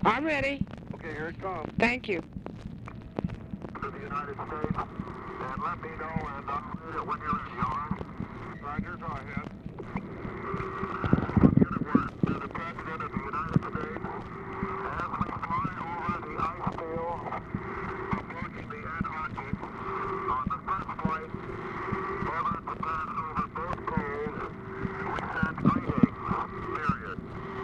I'm ready. Okay, here it comes. Thank you. To the United States, and let me know, and I'll read it when you're ready, all right? Roger, go ahead. Unit 1, to the President of the United States, as we fly over the ice field approaching the Antarctic on the first flight ever to pass over both poles, we send greetings, period.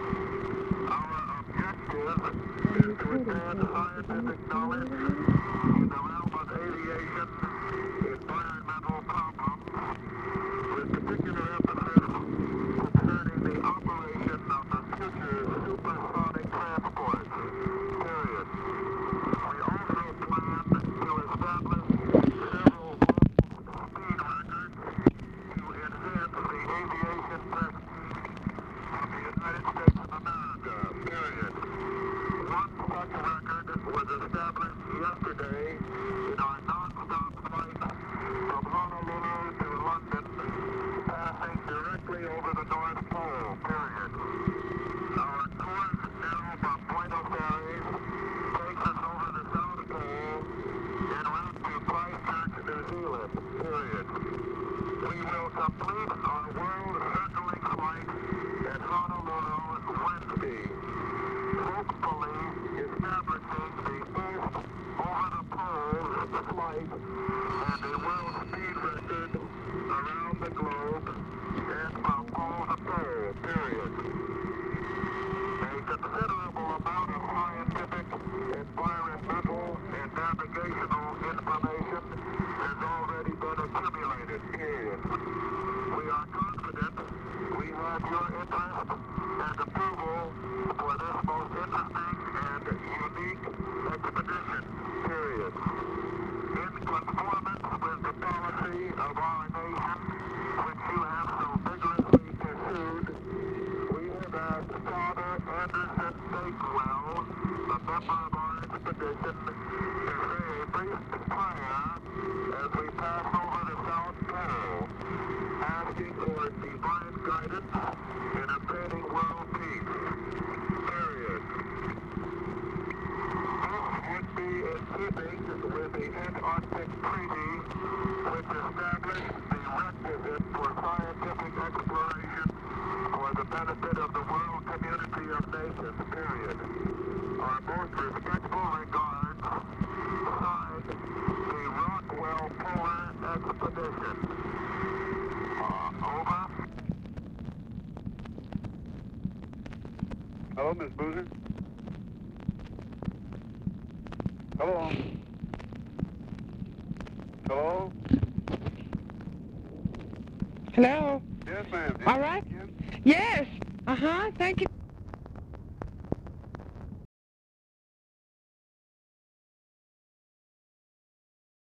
Our objective is to advance scientific knowledge in the realm of aviation, environmental problems, with particular emphasis concerning the operation of the future supersonic transports, period. We also plan to establish several world speed records to enhance the aviation prestige of the United States of America, period. One such record was established yesterday in our non-stop flight from Honolulu to London, passing directly over the North Pole, period. Our course now from Buenos Aires takes us over the South Pole en route to Christchurch, New Zealand, period. We will complete our world circling flight at Honolulu Wednesday, hopefully establishing the first over-the-poles flight and a world speed record around the globe and from pole to pole, period. A considerable amount of scientific, environmental, and navigational information has already been accumulated, period. We are confident we have your interest and approval for this most interesting and unique expedition, period. In conformance with the policy of our nation, which you have so vigorously pursued, we have asked Father Anderson Bakewell, a member of our expedition, to say a brief prayer as we pass over the South Pole, asking for divine guidance in obtaining world peace, period. This would be in keeping with the Antarctic Treaty, which established the requisite for scientific exploration for the benefit of the world community of nations, period. Our most respectful regards, signed, the Rockwell Polar Expedition. Over. Hello, Miss Boozer? Hello? Hello? Hello? Yes, ma'am. All right. Yes. Thank you.